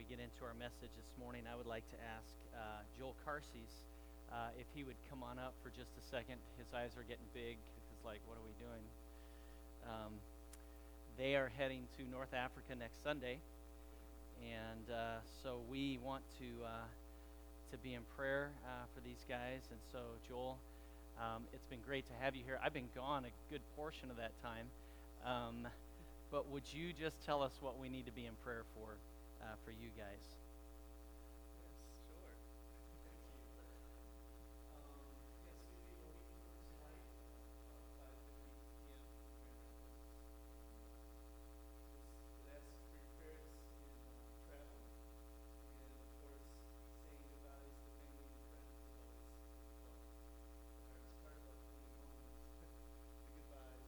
we get into our message this morning, I would like to ask Joel Carces if he would come on up for just a second. His eyes are getting big. He's like, what are we doing? They are heading to North Africa next Sunday, and so we want to be in prayer for these guys. And so, Joel, it's been great to have you here. I've been gone a good portion of that time. But would you just tell us what we need to be in prayer for you guys? Yes, sure. Thank you. Yes, we will be leaving for tonight about 5:50 p.m. Just it prepares in travel, and of course, saying goodbyes to family and friends is always the hardest part about coming home is the goodbyes.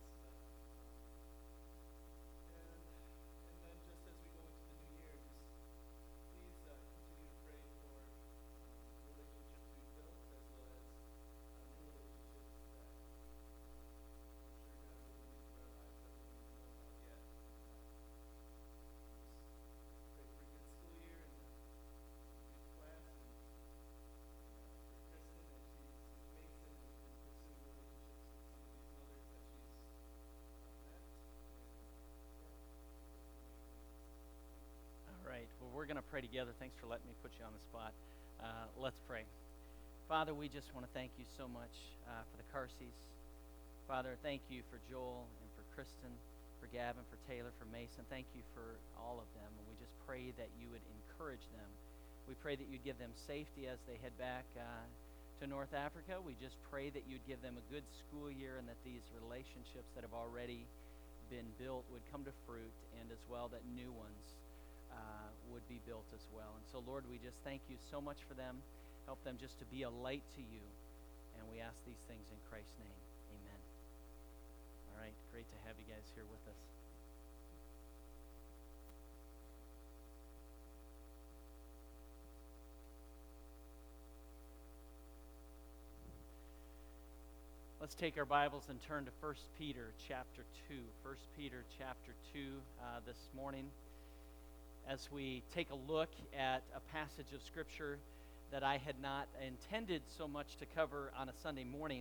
And then just as we go into the new year, just please continue to pray for the relationships we've built as well as new relationships that I'm sure God will bring into our lives that we don't even know about yet. Just pray for a good school year and a good class, and for Kristen as she's with Mason and pursuing relationships with some of these mothers that she's met. All right. Well, we're going to pray together. Thanks for letting me put you on the spot. Let's pray. Father, we just want to thank you so much for the Carces. Father, thank you for Joel and for Kristen, for Gavin, for Taylor, for Mason. Thank you for all of them. And we just pray that you would encourage them. We pray that you'd give them safety as they head back to North Africa. We just pray that you'd give them a good school year and that these relationships that have already been built would come to fruit, and as well that new ones would be built as well. And so, Lord, we just thank you so much for them. Help them just to be a light to you. And we ask these things in Christ's name. Amen. All right. Great to have you guys here with us. Let's take our Bibles and turn to 1 Peter chapter 2. 1 Peter chapter 2 this morning, as we take a look at a passage of Scripture that I had not intended so much to cover on a Sunday morning.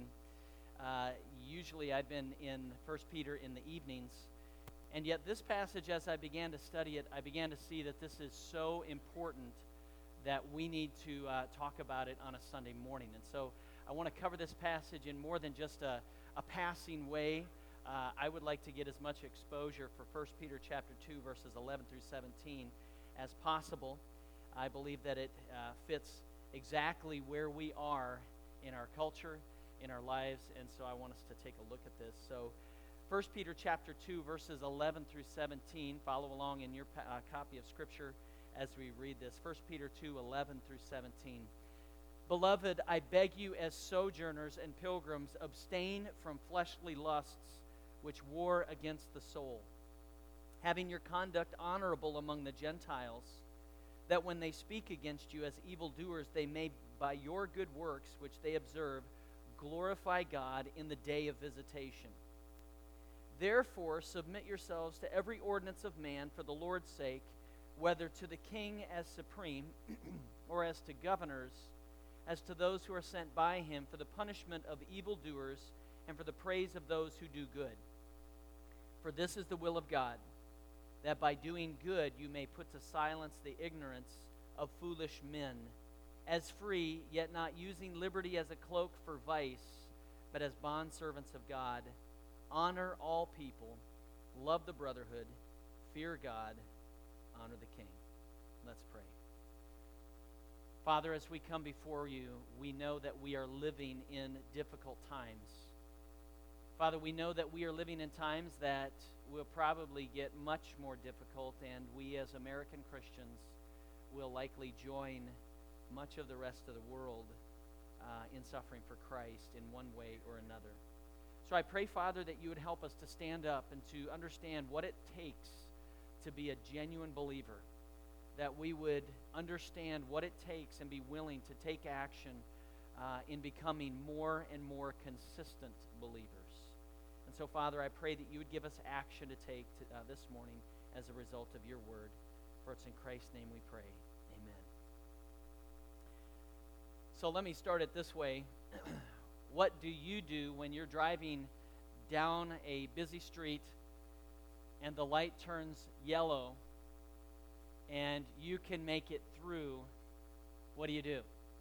Usually I've been in 1 Peter in the evenings, and yet this passage, as I began to study it, I began to see that this is so important that we need to talk about it on a Sunday morning. And so I want to cover this passage in more than just a passing way. I would like to get as much exposure for 1 Peter chapter 2, verses 11 through 17 as possible. I believe that it fits exactly where we are in our culture, in our lives, and so I want us to take a look at this. So 1 Peter chapter 2, verses 11 through 17. Follow along in your copy of Scripture as we read this. 1 Peter 2, 11 through 17. Beloved, I beg you as sojourners and pilgrims, abstain from fleshly lusts which war against the soul, having your conduct honorable among the Gentiles, that when they speak against you as evildoers, they may, by your good works which they observe, glorify God in the day of visitation. Therefore, submit yourselves to every ordinance of man for the Lord's sake, whether to the king as supreme, or as to governors, as to those who are sent by him for the punishment of evildoers and for the praise of those who do good. For this is the will of God, that by doing good you may put to silence the ignorance of foolish men, as free, yet not using liberty as a cloak for vice, but as bondservants of God. Honor all people, love the brotherhood, fear God, honor the king. Let's pray. Father, as we come before you, we know that we are living in difficult times. Father, we know that we are living in times that will probably get much more difficult, and we as American Christians will likely join much of the rest of the world in suffering for Christ in one way or another. So I pray, Father, that you would help us to stand up and to understand what it takes to be a genuine believer, that we would understand what it takes and be willing to take action in becoming more and more consistent believers. And so, Father, I pray that you would give us action to take this morning as a result of your word. For it's in Christ's name we pray. Amen. So let me start it this way. What do you do when you're driving down a busy street and the light turns yellow and you can make it through? What do?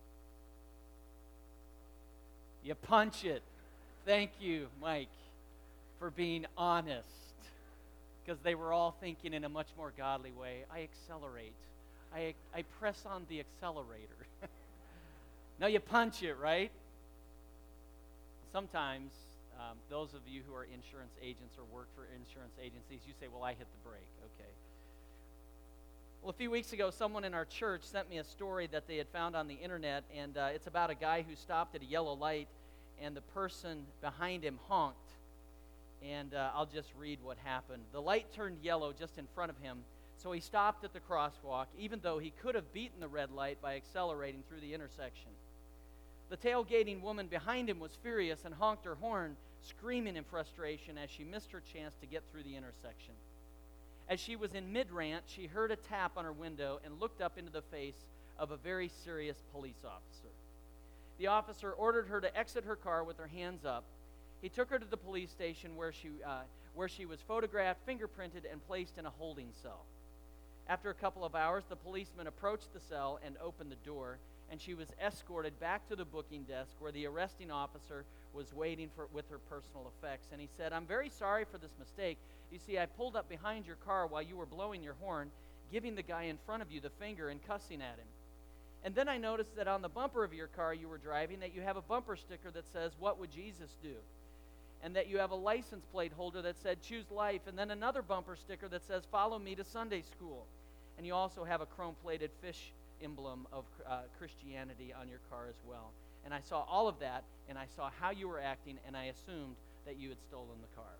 You punch it. Thank you, Mike, for being honest. Because they were all thinking in a much more godly way. I accelerate. I press on the accelerator. No, you punch it, right? Sometimes, those of you who are insurance agents or work for insurance agencies, you say, well, I hit the brake. Okay. Well, a few weeks ago, someone in our church sent me a story that they had found on the internet, and it's about a guy who stopped at a yellow light, and the person behind him honked. And I'll just read what happened. The light turned yellow just in front of him, so he stopped at the crosswalk, even though he could have beaten the red light by accelerating through the intersection. The tailgating woman behind him was furious and honked her horn, screaming in frustration as she missed her chance to get through the intersection. As she was in mid-rant, she heard a tap on her window and looked up into the face of a very serious police officer. The officer ordered her to exit her car with her hands up. He took her to the police station where she was photographed, fingerprinted, and placed in a holding cell. After a couple of hours, the policeman approached the cell and opened the door, and she was escorted back to the booking desk where the arresting officer was waiting with her personal effects. And he said, I'm very sorry for this mistake. You see, I pulled up behind your car while you were blowing your horn, giving the guy in front of you the finger and cussing at him. And then I noticed that on the bumper of your car you were driving that you have a bumper sticker that says, what would Jesus do? And that you have a license plate holder that said, choose life, and then another bumper sticker that says, follow me to Sunday school. And you also have a chrome-plated fish emblem of Christianity on your car as well. And I saw all of that, and I saw how you were acting, and I assumed that you had stolen the car.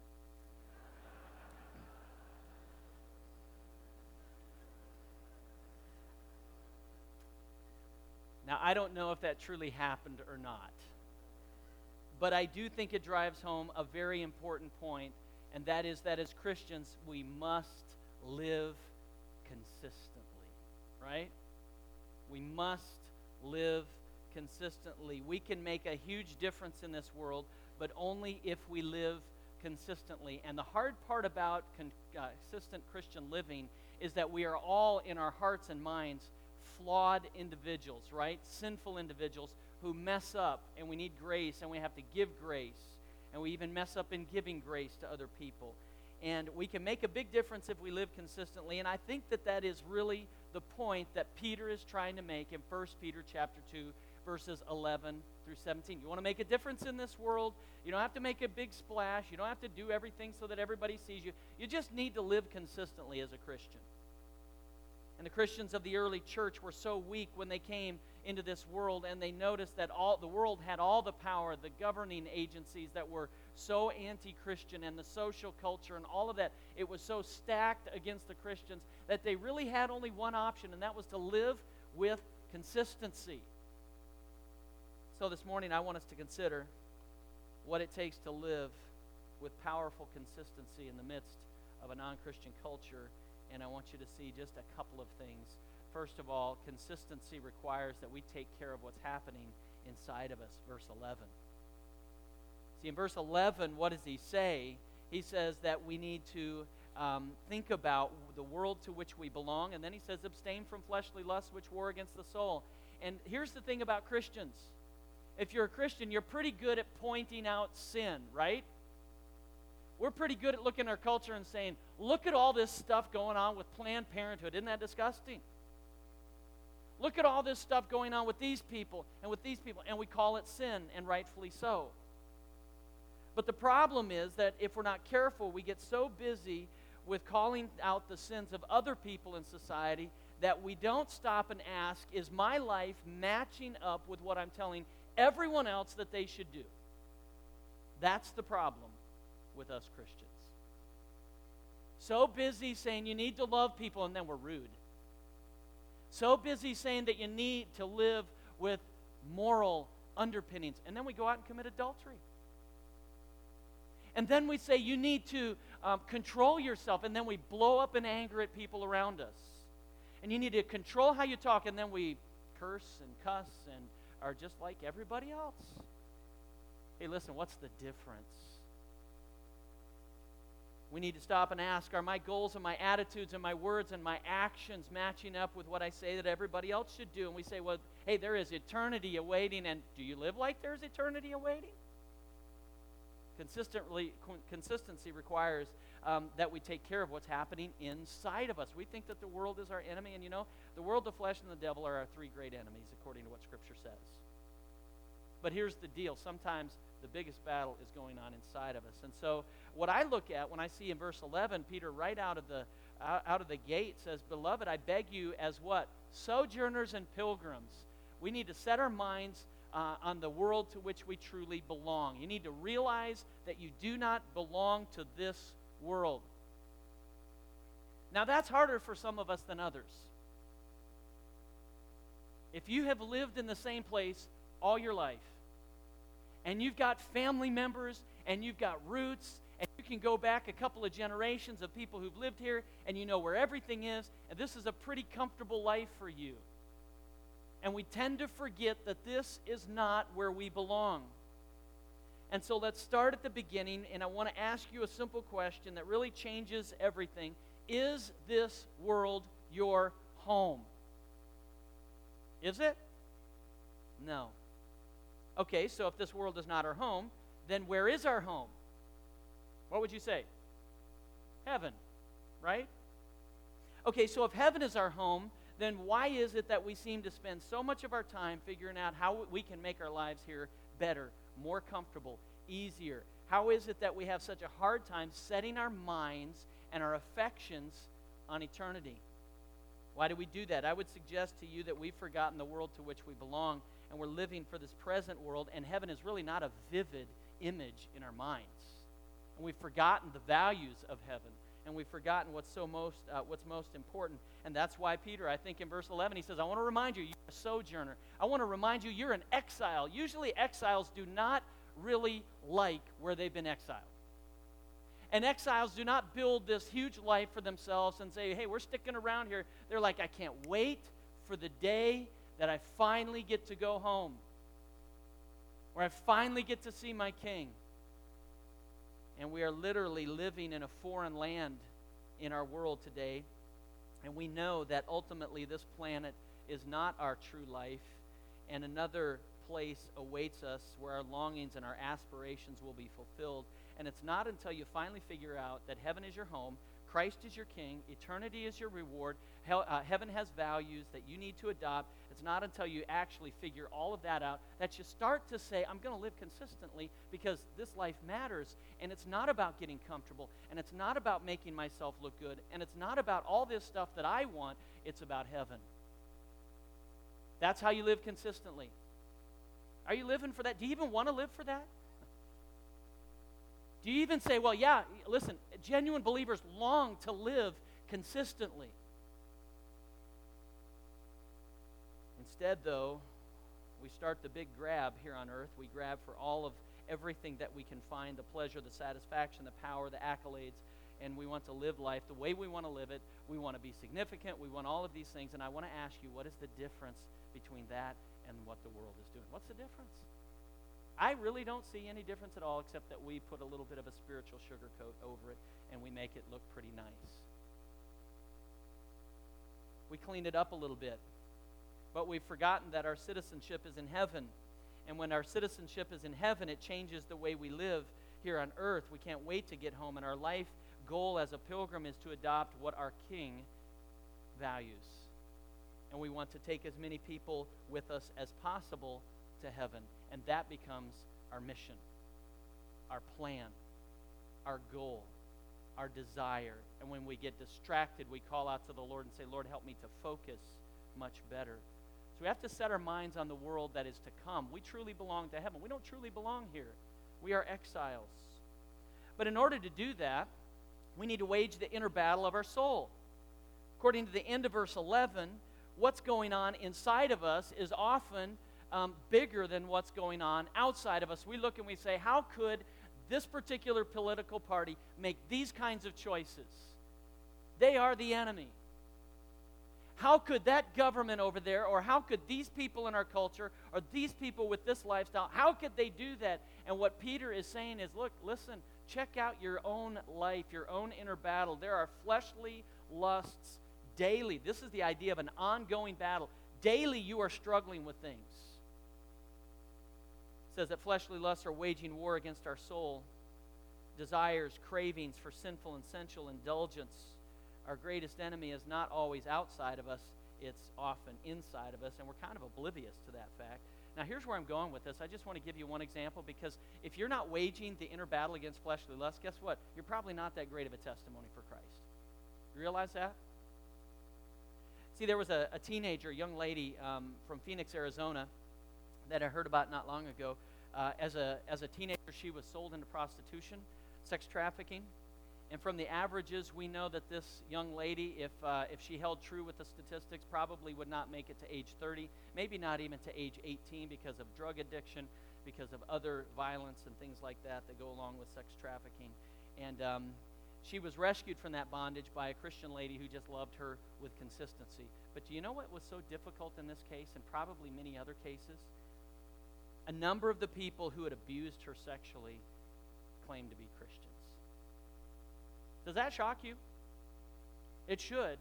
Now, I don't know if that truly happened or not. But I do think it drives home a very important point, and that is that as Christians, we must live consistently, right? We must live consistently. We can make a huge difference in this world, but only if we live consistently. And the hard part about consistent Christian living is that we are all, in our hearts and minds, flawed individuals, right? Sinful individuals who mess up, and we need grace, and we have to give grace, and we even mess up in giving grace to other people. And we can make a big difference if we live consistently, and I think that that is really the point that Peter is trying to make in 1 Peter chapter 2, verses 11 through 17. You want to make a difference in this world? You don't have to make a big splash. You don't have to do everything so that everybody sees you. You just need to live consistently as a Christian. And the Christians of the early church were so weak when they came into this world, and they noticed that the world had all the power, the governing agencies that were so anti-Christian, and the social culture and all of that. It was so stacked against the Christians that they really had only one option, and that was to live with consistency. So this morning I want us to consider what it takes to live with powerful consistency in the midst of a non-Christian culture. And I want you to see just a couple of things. First of all, consistency requires that we take care of what's happening inside of us. Verse 11. See, in verse 11, what does he say? He says that we need to think about the world to which we belong. And then he says, abstain from fleshly lusts which war against the soul. And here's the thing about Christians. If you're a Christian, you're pretty good at pointing out sin, right? We're pretty good at looking at our culture and saying, look at all this stuff going on with Planned Parenthood. Isn't that disgusting? Look at all this stuff going on with these people and with these people, and we call it sin, and rightfully so. But the problem is that if we're not careful, we get so busy with calling out the sins of other people in society that we don't stop and ask, is my life matching up with what I'm telling everyone else that they should do? That's the problem with us Christians. So busy saying you need to love people, and then we're rude. So busy saying that you need to live with moral underpinnings, and then we go out and commit adultery. And then we say you need to control yourself, and then we blow up in anger at people around us. And you need to control how you talk. And then we curse and cuss and are just like everybody else. Hey, listen, what's the difference? We need to stop and ask, are my goals and my attitudes and my words and my actions matching up with what I say that everybody else should do? And we say, well, hey, there is eternity awaiting, and do you live like there's eternity awaiting? Consistency requires that we take care of what's happening inside of us. We think that the world is our enemy, and the world, the flesh, and the devil are our three great enemies, according to what Scripture says. But here's the deal. Sometimes the biggest battle is going on inside of us. And so what I look at when I see in verse 11, Peter right out of the gate says, "Beloved, I beg you as what? Sojourners and pilgrims." We need to set our minds on the world to which we truly belong. You need to realize that you do not belong to this world. Now that's harder for some of us than others. If you have lived in the same place all your life, and you've got family members, and you've got roots, and you can go back a couple of generations of people who've lived here, and you know where everything is, and this is a pretty comfortable life for you. And we tend to forget that this is not where we belong. And so let's start at the beginning, and I want to ask you a simple question that really changes everything. Is this world your home? Is it? No. Okay, so if this world is not our home, then where is our home? What would you say? Heaven, right? Okay, so if heaven is our home, then why is it that we seem to spend so much of our time figuring out how we can make our lives here better, more comfortable, easier? How is it that we have such a hard time setting our minds and our affections on eternity? Why do we do that? I would suggest to you that we've forgotten the world to which we belong, and we're living for this present world, and heaven is really not a vivid image in our minds. And we've forgotten the values of heaven, and we've forgotten what's most important. And that's why Peter, I think in verse 11, he says, I want to remind you, you're a sojourner. I want to remind you, you're an exile. Usually exiles do not really like where they've been exiled. And exiles do not build this huge life for themselves and say, hey, we're sticking around here. They're like, I can't wait for the day that I finally get to go home, where I finally get to see my king. And we are literally living in a foreign land in our world today. And we know that ultimately this planet is not our true life, and another place awaits us where our longings and our aspirations will be fulfilled. And it's not until you finally figure out that heaven is your home, Christ is your king, eternity is your reward, heaven has values that you need to adopt. It's not until you actually figure all of that out that you start to say, I'm going to live consistently because this life matters. And it's not about getting comfortable, and it's not about making myself look good, and it's not about all this stuff that I want. It's about heaven. That's how you live consistently. Are you living for that? Do you even want to live for that? Do you even say, well, yeah, listen, genuine believers long to live consistently? Instead, though, we start the big grab here on earth. We grab for all of everything that we can find, the pleasure, the satisfaction, the power, the accolades, and we want to live life the way we want to live it. We want to be significant. We want all of these things, and I want to ask you, what is the difference between that and what the world is doing? What's the difference? I really don't see any difference at all, except that we put a little bit of a spiritual sugar coat over it, and we make it look pretty nice. We clean it up a little bit, but we've forgotten that our citizenship is in heaven. And when our citizenship is in heaven, it changes the way we live here on earth. We can't wait to get home, and our life goal as a pilgrim is to adopt what our King values. And we want to take as many people with us as possible to heaven. And that becomes our mission, our plan, our goal, our desire. And when we get distracted, we call out to the Lord and say, Lord, help me to focus much better. So we have to set our minds on the world that is to come. We truly belong to heaven. We don't truly belong here. We are exiles. But in order to do that, we need to wage the inner battle of our soul. According to the end of verse 11, what's going on inside of us is often bigger than what's going on outside of us. We look and we say, how could this particular political party make these kinds of choices? They are the enemy. How could that government over there, or how could these people in our culture, or these people with this lifestyle, how could they do that? And what Peter is saying is, look, listen, check out your own life, your own inner battle. There are fleshly lusts daily. This is the idea of an ongoing battle. Daily you are struggling with things. It says that fleshly lusts are waging war against our soul. Desires, cravings for sinful and sensual indulgence. Our greatest enemy is not always outside of us, it's often inside of us, and we're kind of oblivious to that fact. Now, here's where I'm going with this. I just want to give you one example, because if you're not waging the inner battle against fleshly lust, guess what? You're probably not that great of a testimony for Christ. You realize that? See, there was a teenager, a young lady from Phoenix, Arizona, that I heard about not long ago. As a teenager, she was sold into prostitution, sex trafficking. And from the averages, we know that this young lady, if she held true with the statistics, probably would not make it to age 30, maybe not even to age 18 because of drug addiction, because of other violence and things like that go along with sex trafficking. And she was rescued from that bondage by a Christian lady who just loved her with consistency. But do you know what was so difficult in this case, and probably many other cases? A number of the people who had abused her sexually claimed to be Christians. Does that shock you? It should.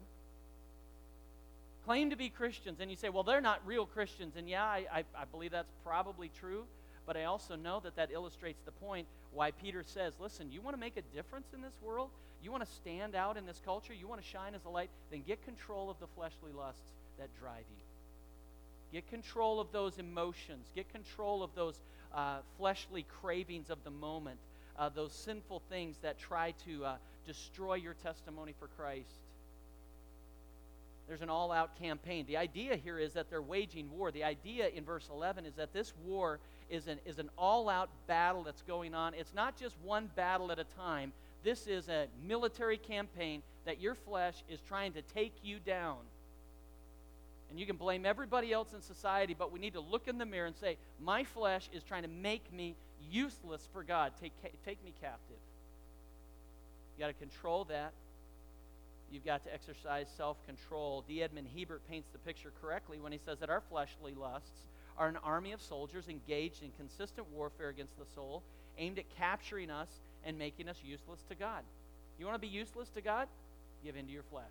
Claim to be Christians, and you say, well, they're not real Christians. And yeah, I believe that's probably true, but I also know that illustrates the point why Peter says, listen, you want to make a difference in this world? You want to stand out in this culture? You want to shine as a light? Then get control of the fleshly lusts that drive you. Get control of those emotions. Get control of those fleshly cravings of the moment, those sinful things that try to destroy your testimony for Christ. There's an all-out campaign. The idea here is that they're waging war. The idea in verse 11 is that this war is an all-out battle that's going on. It's not just one battle at a time. This is a military campaign that your flesh is trying to take you down. And you can blame everybody else in society, but we need to look in the mirror and say, my flesh is trying to make me useless for God. Take me captive. You got to control that. You've got to exercise self-control. D. Edmund Hebert paints the picture correctly when he says that our fleshly lusts are an army of soldiers engaged in consistent warfare against the soul, aimed at capturing us and making us useless to God. You want to be useless to God? Give in to your flesh.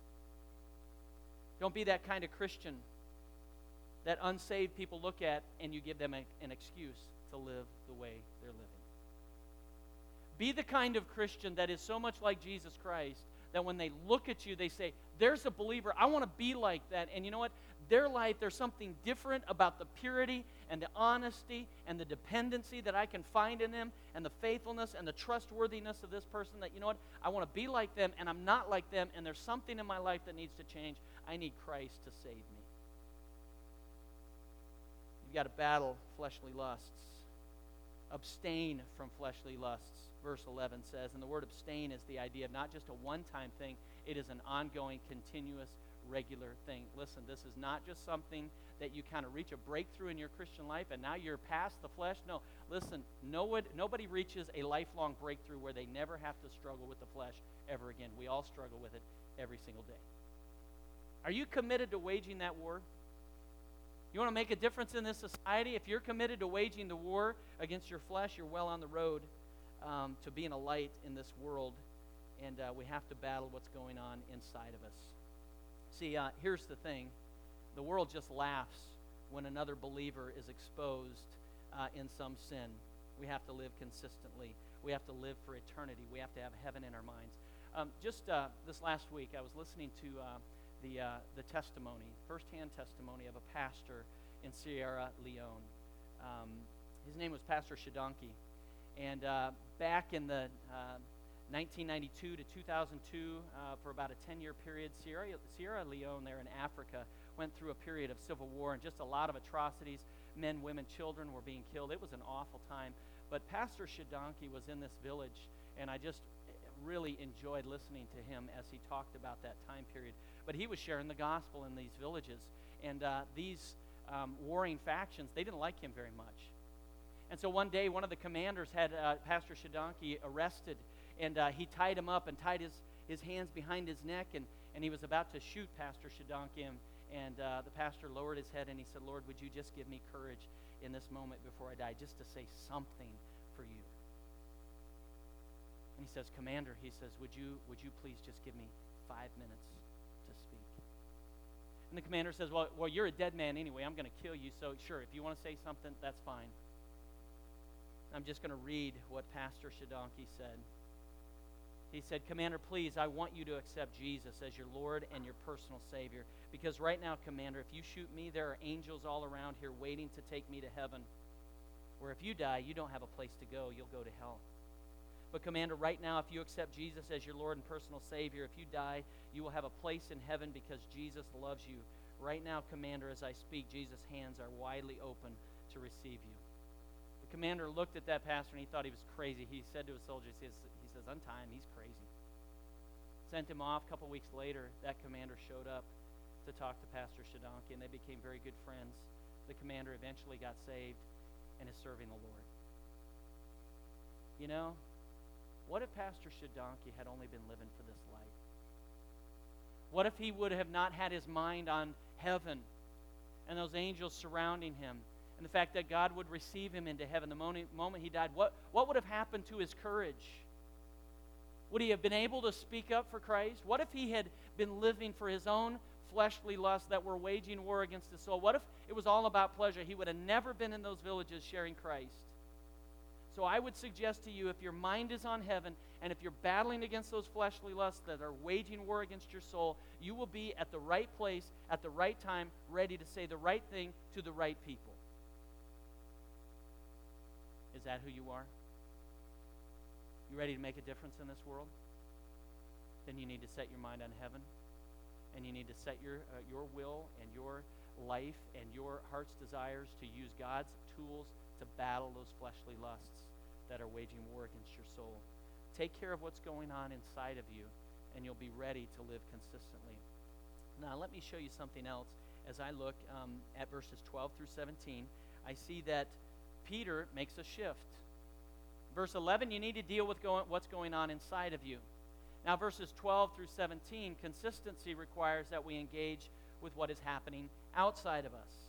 Don't be that kind of Christian that unsaved people look at and you give them an excuse to live the way they're living. Be the kind of Christian that is so much like Jesus Christ that when they look at you, they say, there's a believer. I want to be like that. And you know what? Their life, there's something different about the purity and the honesty and the dependency that I can find in them, and the faithfulness and the trustworthiness of this person that, you know what? I want to be like them, and I'm not like them, and there's something in my life that needs to change. I need Christ to save me. You've got to battle fleshly lusts. Abstain from fleshly lusts, verse 11 says. And the word abstain is the idea of not just a one-time thing. It is an ongoing, continuous, regular thing. Listen, this is not just something that you kind of reach a breakthrough in your Christian life and now you're past the flesh. No, listen, nobody reaches a lifelong breakthrough where they never have to struggle with the flesh ever again. We all struggle with it every single day. Are you committed to waging that war? You want to make a difference in this society? If you're committed to waging the war against your flesh, you're well on the road to being a light in this world. And we have to battle what's going on inside of us. See, here's the thing. The world just laughs when another believer is exposed in some sin. We have to live consistently. We have to live for eternity. We have to have heaven in our minds. Just this last week, I was listening to the testimony, firsthand testimony of a pastor in Sierra Leone. His name was Pastor Shadonki. And back in the 1992 to 2002, for about a 10-year period, Sierra Leone there in Africa went through a period of civil war and just a lot of atrocities. Men, women, children were being killed. It was an awful time. But Pastor Shadonki was in this village, and I just really enjoyed listening to him as he talked about that time period. But he was sharing the gospel in these villages, and these warring factions, they didn't like him very much. And so one day, one of the commanders had Pastor Shadonki arrested and he tied him up and tied his hands behind his neck, and he was about to shoot Pastor Shadonkim. And the pastor lowered his head and he said, Lord, would you just give me courage in this moment before I die, just to say something for you? And he says, Commander, he says, would you please just give me 5 minutes to speak? And the commander says, well, you're a dead man anyway. I'm going to kill you, so sure, if you want to say something, that's fine. I'm just going to read what Pastor Shadonki said. He said, Commander, please, I want you to accept Jesus as your Lord and your personal Savior. Because right now, Commander, if you shoot me, there are angels all around here waiting to take me to heaven. Or if you die, you don't have a place to go. You'll go to hell. But Commander, right now, if you accept Jesus as your Lord and personal Savior, if you die, you will have a place in heaven because Jesus loves you. Right now, Commander, as I speak, Jesus' hands are widely open to receive you. The commander looked at that pastor and he thought he was crazy. He said to his soldiers, he says, untie him, he's crazy. Sent him off. A couple weeks later, that commander showed up to talk to Pastor Shadonki, and they became very good friends. The commander eventually got saved and is serving the Lord. You know, what if Pastor Shadonki had only been living for this life? What if he would have not had his mind on heaven and those angels surrounding him, and the fact that God would receive him into heaven the moment he died? What would have happened to his courage? Would he have been able to speak up for Christ? What if he had been living for his own fleshly lusts that were waging war against his soul? What if it was all about pleasure? He would have never been in those villages sharing Christ. So I would suggest to you, if your mind is on heaven, and if you're battling against those fleshly lusts that are waging war against your soul, you will be at the right place, at the right time, ready to say the right thing to the right people. Is that who you are? You ready to make a difference in this world? Then you need to set your mind on heaven, and you need to set your will and your life and your heart's desires to use God's tools to battle those fleshly lusts that are waging war against your soul. Take care of what's going on inside of you, and you'll be ready to live consistently. Now, let me show you something else. As I look at verses 12 through 17, I see that Peter makes a shift. Verse 11, you need to deal with what's going on inside of you. Now, verses 12 through 17, consistency requires that we engage with what is happening outside of us.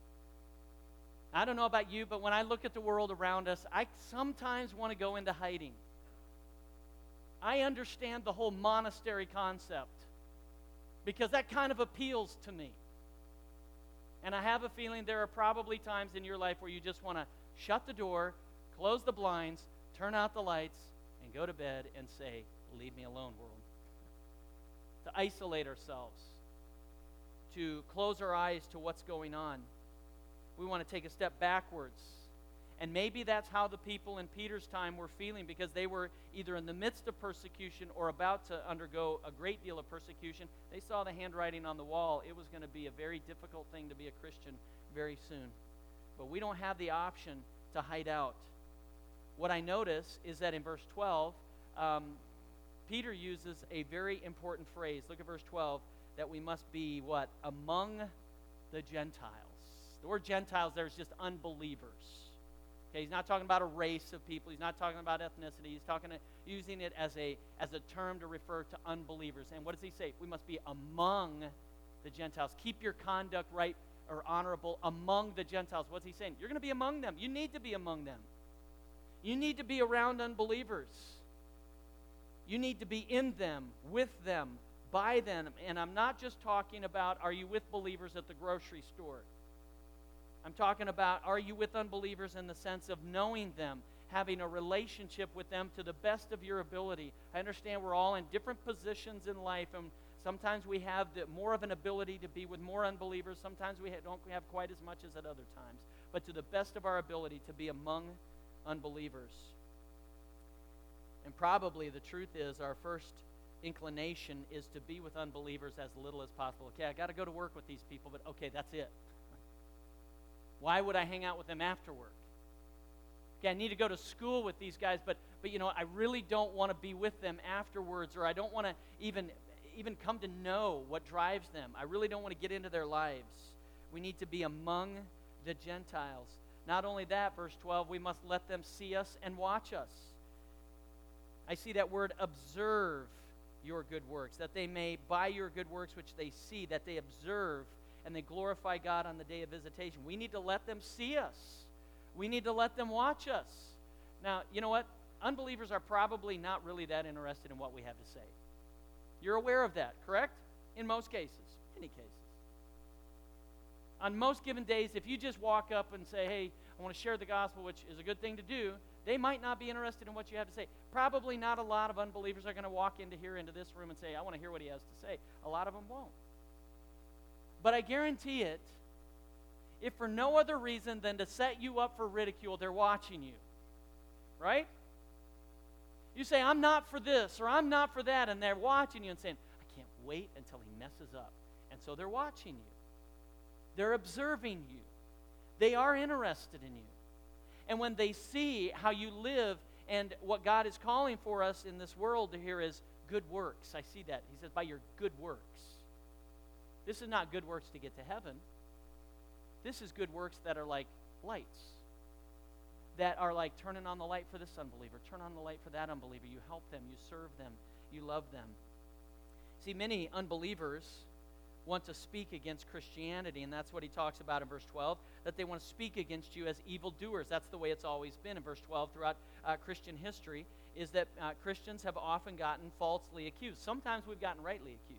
I don't know about you, but when I look at the world around us, I sometimes want to go into hiding. I understand the whole monastery concept because that kind of appeals to me. And I have a feeling there are probably times in your life where you just want to shut the door, close the blinds, turn out the lights, and go to bed and say, leave me alone, world. To isolate ourselves, to close our eyes to what's going on. We want to take a step backwards. And maybe that's how the people in Peter's time were feeling, because they were either in the midst of persecution or about to undergo a great deal of persecution. They saw the handwriting on the wall. It was going to be a very difficult thing to be a Christian very soon. But we don't have the option to hide out. What I notice is that in verse 12, Peter uses a very important phrase. Look at verse 12, that we must be what? Among the Gentiles. The word Gentiles there is just unbelievers. Okay, he's not talking about a race of people. He's not talking about ethnicity. He's using it as a term to refer to unbelievers. And what does he say? We must be among the Gentiles. Keep your conduct right or honorable among the Gentiles. What's he saying? You're going to be among them. You need to be among them. You need to be around unbelievers. You need to be in them, with them, by them. And I'm not just talking about, are you with believers at the grocery store? I'm talking about, are you with unbelievers in the sense of knowing them, having a relationship with them to the best of your ability. I understand we're all in different positions in life, and sometimes we have more of an ability to be with more unbelievers. Sometimes we don't have quite as much as at other times. But to the best of our ability to be among unbelievers. And probably the truth is our first inclination is to be with unbelievers as little as possible. Okay, I got to go to work with these people, but okay, that's it. Why would I hang out with them after work? Okay, I need to go to school with these guys, but you know, I really don't want to be with them afterwards, or I don't want to even come to know what drives them. I really don't want to get into their lives. We need to be among the Gentiles. Not only that, verse 12, we must let them see us and watch us. I see that word observe your good works, that they may, by your good works which they see, that they observe and they glorify God on the day of visitation. We need to let them see us. We need to let them watch us. Now, you know what? Unbelievers are probably not really that interested in what we have to say. You're aware of that, correct? In most cases, many cases. On most given days, if you just walk up and say, hey, I want to share the gospel, which is a good thing to do, they might not be interested in what you have to say. Probably not a lot of unbelievers are going to walk into this room and say, I want to hear what he has to say. A lot of them won't. But I guarantee it, if for no other reason than to set you up for ridicule, they're watching you. Right? You say, I'm not for this or I'm not for that, and they're watching you and saying, I can't wait until he messes up. And so they're watching you. They're observing you. They are interested in you. And when they see how you live and what God is calling for us in this world to hear is good works. I see that. He says, by your good works. This is not good works to get to heaven. This is good works that are like lights. That are like turning on the light for this unbeliever, turn on the light for that unbeliever. You help them, you serve them, you love them. See, many unbelievers want to speak against Christianity, and that's what he talks about in verse 12, that they want to speak against you as evildoers. That's the way it's always been in verse 12 throughout Christian history, is that Christians have often gotten falsely accused. Sometimes we've gotten rightly accused.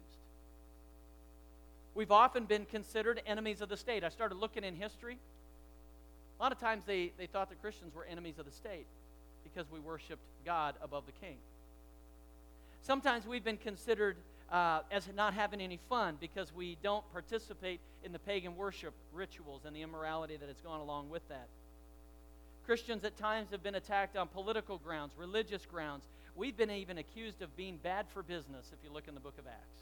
We've often been considered enemies of the state. I started looking in history. A lot of times they thought that Christians were enemies of the state because we worshiped God above the king. Sometimes we've been considered as not having any fun because we don't participate in the pagan worship rituals and the immorality that has gone along with that. Christians at times have been attacked on political grounds, religious grounds. We've been even accused of being bad for business if you look in the book of Acts.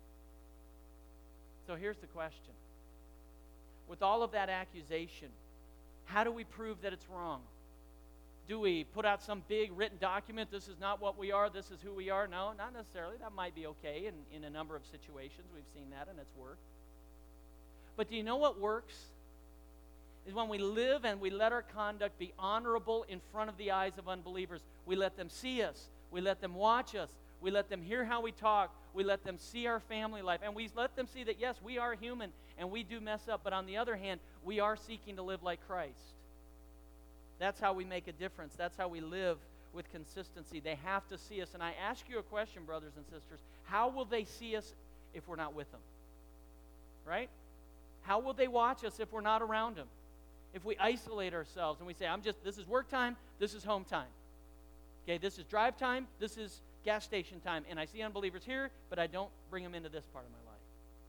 So here's the question. With all of that accusation, how do we prove that it's wrong? Do we put out some big written document? This is not what we are. This is who we are. No, not necessarily. That might be okay in a number of situations. We've seen that and it's worked. But do you know what works? Is when we live and we let our conduct be honorable in front of the eyes of unbelievers. We let them see us. We let them watch us. We let them hear how we talk. We let them see our family life. And we let them see that, yes, we are human and we do mess up. But on the other hand, we are seeking to live like Christ. That's how we make a difference. That's how we live with consistency. They have to see us. And I ask you a question, brothers and sisters. How will they see us if we're not with them? Right? How will they watch us if we're not around them? If we isolate ourselves and we say, this is work time, this is home time. Okay, this is drive time, this is gas station time. And I see unbelievers here, but I don't bring them into this part of my life.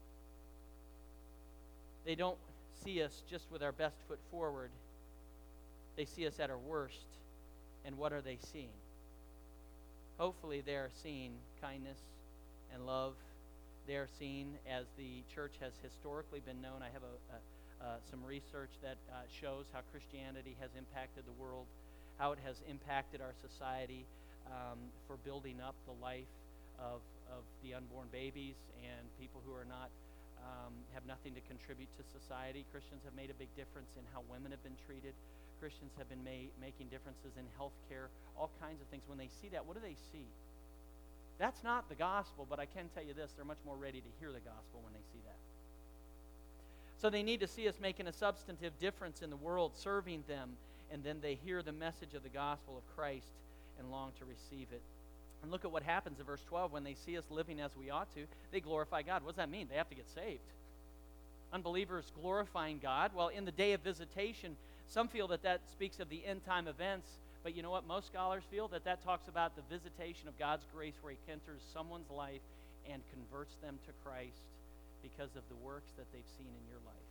They don't see us just with our best foot forward. They see us at our worst. And what are they seeing? Hopefully they are seeing kindness and love. They are seeing, as the church has historically been known. I have some research that shows how Christianity has impacted the world, how it has impacted our society for building up the life of the unborn babies and people who are not have nothing to contribute to society. Christians have made a big difference in how women have been treated. Christians have been making differences in health care, all kinds of things. When they see that, what do they see? That's not the gospel, but I can tell you this, they're much more ready to hear the gospel when they see that. So they need to see us making a substantive difference in the world, serving them, and then they hear the message of the gospel of Christ and long to receive it. And look at what happens in verse 12. When they see us living as we ought to, they glorify God. What does that mean? They have to get saved. Unbelievers glorifying God. Well, in the day of visitation, some feel that speaks of the end-time events, but you know what? Most scholars feel that talks about the visitation of God's grace where he enters someone's life and converts them to Christ because of the works that they've seen in your life.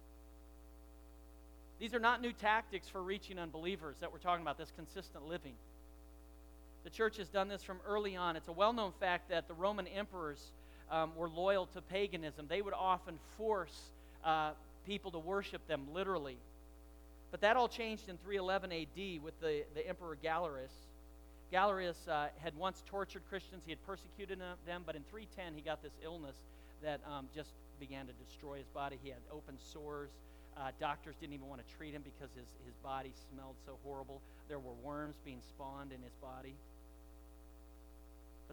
These are not new tactics for reaching unbelievers that we're talking about, this consistent living. The church has done this from early on. It's a well-known fact that the Roman emperors were loyal to paganism. They would often force people to worship them literally. But that all changed in 311 AD with the Emperor Galerius. Galerius had once tortured Christians. He had persecuted them, but in 310 he got this illness that just began to destroy his body. He had open sores. Doctors didn't even want to treat him because his body smelled so horrible. There were worms being spawned in his body.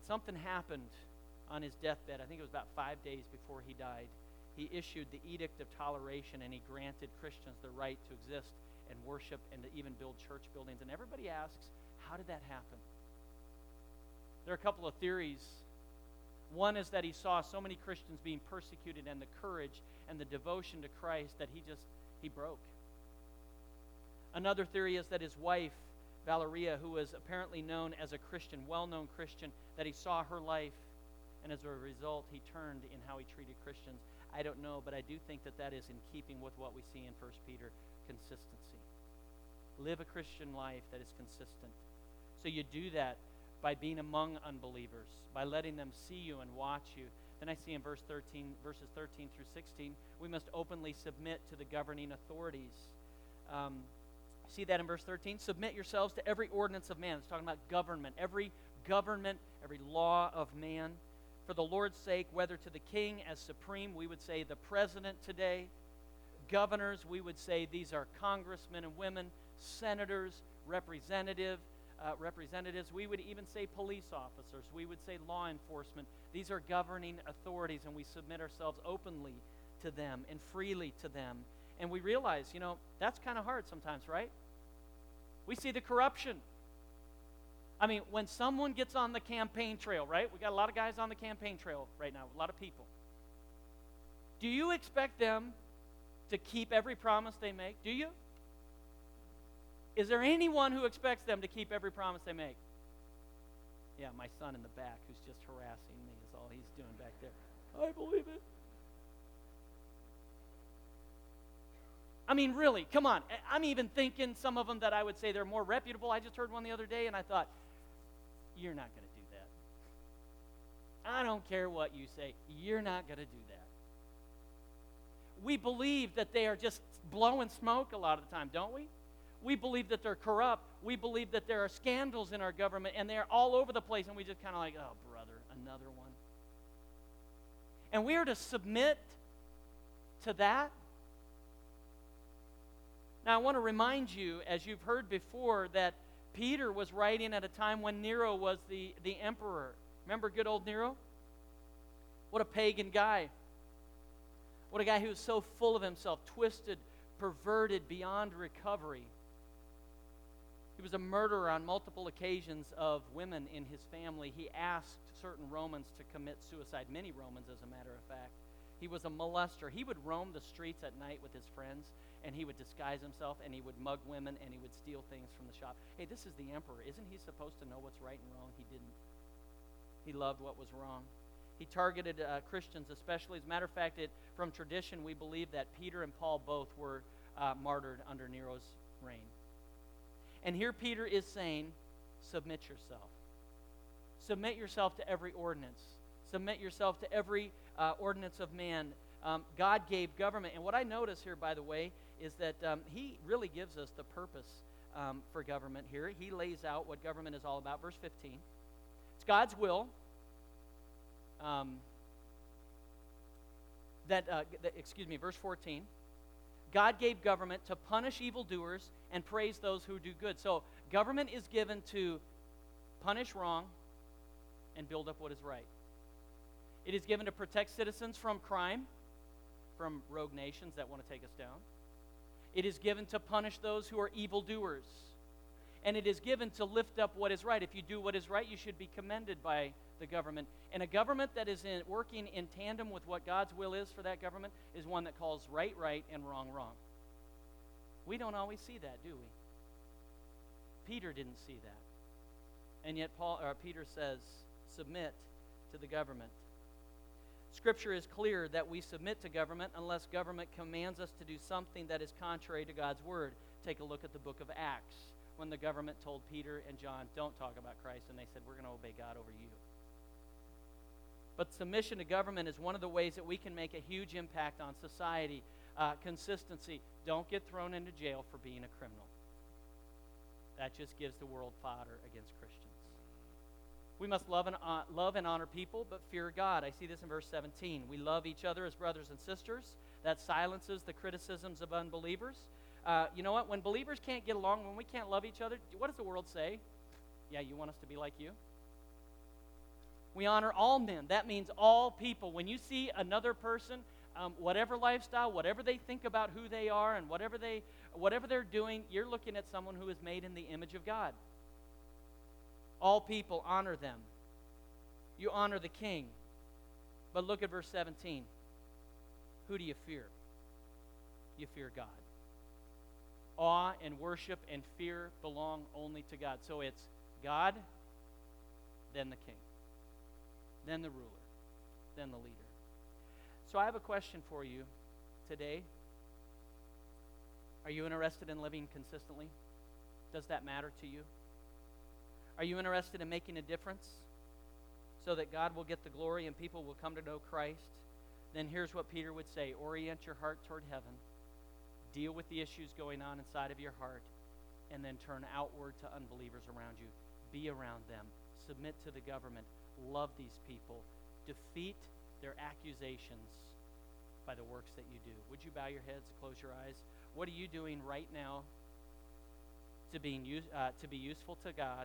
But something happened on his deathbed. I think it was about 5 days before he died. He issued the Edict of Toleration, and he granted Christians the right to exist and worship and to even build church buildings. And everybody asks, how did that happen? There are a couple of theories. One is that he saw so many Christians being persecuted, and the courage and the devotion to Christ that he broke. Another theory is that his wife, Valeria, who was apparently known as a Christian, well-known Christian, that he saw her life, and as a result, he turned in how he treated Christians. I don't know, but I do think that that is in keeping with what we see in 1 Peter, consistency. Live a Christian life that is consistent. So you do that by being among unbelievers, by letting them see you and watch you. Then I see in verses 13 through 16, we must openly submit to the governing authorities. See that in verse 13? Submit yourselves to every ordinance of man. It's talking about government, every law of man. For the Lord's sake, whether to the king as supreme, we would say the president today. Governors, we would say these are congressmen and women, senators, representatives. We would even say police officers. We would say law enforcement. These are governing authorities, and we submit ourselves openly to them and freely to them. And we realize, that's kind of hard sometimes, right? We see the corruption. I mean, when someone gets on the campaign trail, right? We got a lot of guys on the campaign trail right now, a lot of people. Do you expect them to keep every promise they make? Do you? Is there anyone who expects them to keep every promise they make? Yeah, my son in the back who's just harassing me is all he's doing back there. I believe it. I mean, really, come on. I'm even thinking some of them that I would say they're more reputable. I just heard one the other day, and I thought, you're not going to do that. I don't care what you say. You're not going to do that. We believe that they are just blowing smoke a lot of the time, don't we? We believe that they're corrupt. We believe that there are scandals in our government, and they're all over the place, and we just kind of like, oh, brother, another one. And we are to submit to that. Now, I want to remind you, as you've heard before, that Peter was writing at a time when Nero was the emperor. Remember good old Nero? What a pagan guy. What a guy who was so full of himself, twisted, perverted beyond recovery. He was a murderer on multiple occasions of women in his family. He asked certain Romans to commit suicide, many Romans, as a matter of fact. He was a molester. He would roam the streets at night with his friends, and he would disguise himself, and he would mug women, and he would steal things from the shop. Hey, this is the emperor. Isn't he supposed to know what's right and wrong? He didn't. He loved what was wrong. He targeted Christians especially. As a matter of fact, from tradition, we believe that Peter and Paul both were martyred under Nero's reign. And here Peter is saying, submit yourself. Submit yourself to every ordinance. Submit yourself to every ordinance of man. God gave government. And what I notice here, by the way, is that he really gives us the purpose for government here. He lays out what government is all about. Verse 15. It's God's will verse 14. God gave government to punish evildoers and praise those who do good. So government is given to punish wrong and build up what is right. It is given to protect citizens from crime, from rogue nations that want to take us down. It is given to punish those who are evildoers. And it is given to lift up what is right. If you do what is right, you should be commended by the government. And a government that is working in tandem with what God's will is for that government is one that calls right, right, and wrong, wrong. We don't always see that, do we? Peter didn't see that. And yet Peter says, submit to the government. Scripture is clear that we submit to government unless government commands us to do something that is contrary to God's word. Take a look at the book of Acts, when the government told Peter and John, don't talk about Christ, and they said, we're going to obey God over you. But submission to government is one of the ways that we can make a huge impact on society. Consistency. Don't get thrown into jail for being a criminal. That just gives the world fodder against Christians. We must love and honor people, but fear God. I see this in verse 17. We love each other as brothers and sisters. That silences the criticisms of unbelievers. You know what? When believers can't get along, when we can't love each other, what does the world say? Yeah, you want us to be like you? We honor all men. That means all people. When you see another person, whatever lifestyle, whatever they think about who they are, and whatever they're doing, you're looking at someone who is made in the image of God. All people, honor them. You honor the king. But look at verse 17. Who do you fear? You fear God. Awe and worship and fear belong only to God. So it's God, then the king, then the ruler, then the leader. So I have a question for you today. Are you interested in living consistently? Does that matter to you? Are you interested in making a difference so that God will get the glory and people will come to know Christ? Then here's what Peter would say: orient your heart toward heaven, deal with the issues going on inside of your heart, and then turn outward to unbelievers around you. Be around them. Submit to the government. Love these people. Defeat their accusations by the works that you do. Would you bow your heads, close your eyes? What are you doing right now to be useful to God,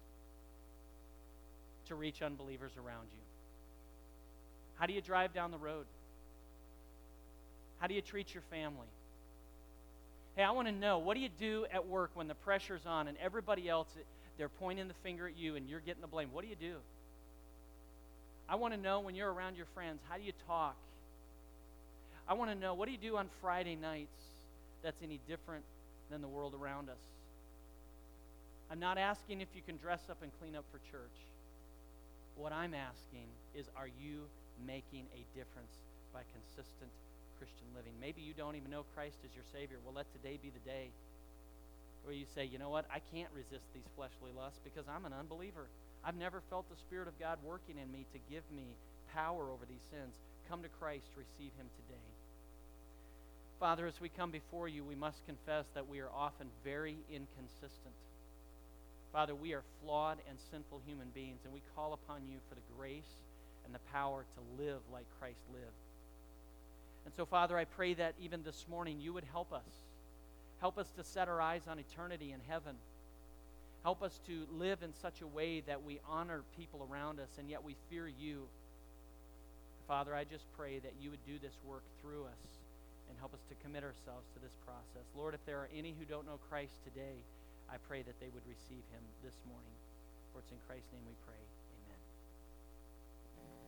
to reach unbelievers around you? How do you drive down the road? How do you treat your family? Hey, I want to know, what do you do at work when the pressure's on and everybody else, they're pointing the finger at you and you're getting the blame? What do you do? I want to know, when you're around your friends, how do you talk? I want to know, what do you do on Friday nights that's any different than the world around us? I'm not asking if you can dress up and clean up for church. What I'm asking is, are you making a difference by consistent Christian living? Maybe you don't even know Christ as your Savior. Well, let today be the day where you say, you know what, I can't resist these fleshly lusts because I'm an unbeliever. I've never felt the Spirit of God working in me to give me power over these sins. Come to Christ, receive Him today. Father, as we come before you, we must confess that we are often very inconsistent. Father, we are flawed and sinful human beings, and we call upon you for the grace and the power to live like Christ lived. And so, Father, I pray that even this morning you would help us. Help us to set our eyes on eternity in heaven. Help us to live in such a way that we honor people around us, and yet we fear you. Father, I just pray that you would do this work through us and help us to commit ourselves to this process. Lord, if there are any who don't know Christ today, I pray that they would receive him this morning. For it's in Christ's name we pray.